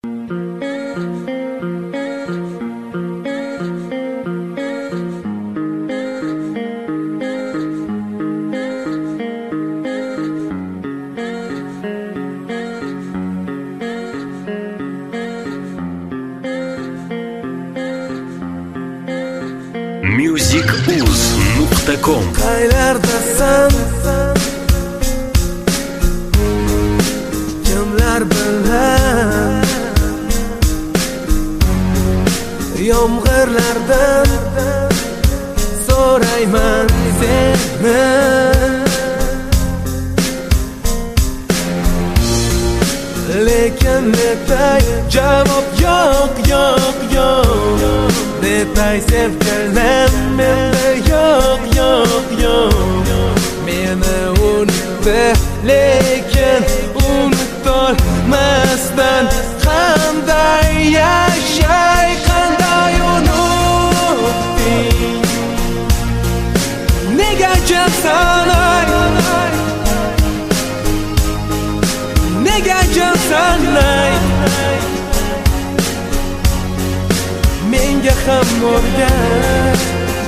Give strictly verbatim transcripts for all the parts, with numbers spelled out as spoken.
music uz nuqta com. Qaylardasan? Kimlar bilan? Yomg'irlardan so'rayman seni. Lekin netay javob yo'q, yo'q, yo'q. Netay sevgilim menda yo'q, yo'q, yo'q. Meni unutdi, lekin unutolmasdan qanday yashay, qanday unutding? Nega jabsan ay? Nega jabsan ay? Menga ham o'rgat,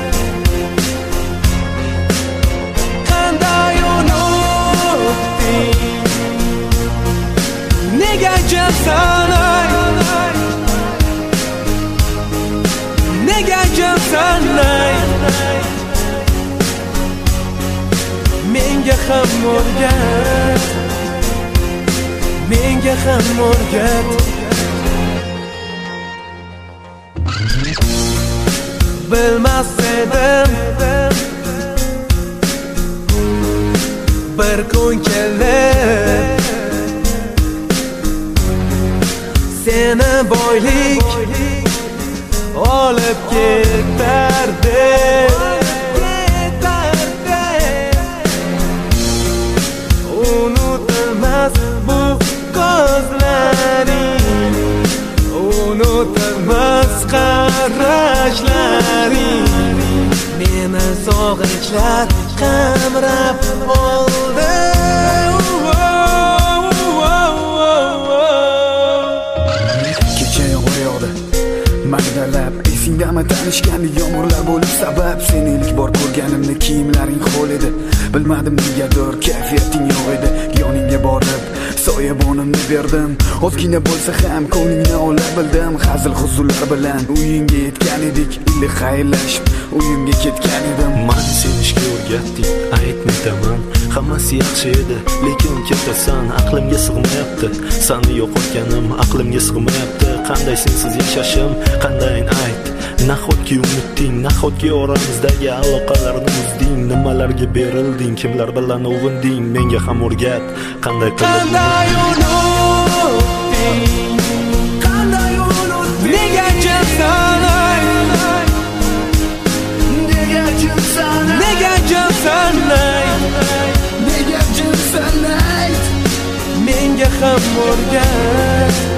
qanday unutding? Nega jabsan ay? Nega jabsan ay? Menga ham o'rgat, menga ham o'rgat. Bilmas edim bir kun kelib seni boylik olib ketardi. Unutilmas bu ko'zlaring, unutilmas qarashlaring, meni sog'inchlar qamrab oldi. Kecha yomg'ir yog'di, magdalab esingdami tanishgandek yomg'irlar bo'lib sabab? Seni ilk bor ko'rganimda kiyimlaring ho'l edi. Bilmadim negadir kayfiyating yo'q edi. Yoningga borib soyabonimni berdim, ozgina bo'lsa ham ko'nglingni ola bildim. Hazil huzurlar bilan uyingga yetgan edik, iliq xayrlashib uyimga ketgan edim. Mani sevishga o'rgatding, aytmayman, hammasi yaxshi edi, lekin ketasan, aqlimga sig'mayapti. Seni yo'qotganim aqlimga sig'mayapti. Qanday sensiz yashashim, qandayin ayt? Nahotki unutding, nahotki oramizdagi aloqalarni uzding, nimalarga berilding, kimlar bilan ovunding? Menga ham o'rgat, qanday qilib qanday unutding? Qanday unutding? Nega jabsan ay? Nega jabsan ay? Nega jabsan ay? Nega jabsan ay? Menga ham o'rgat,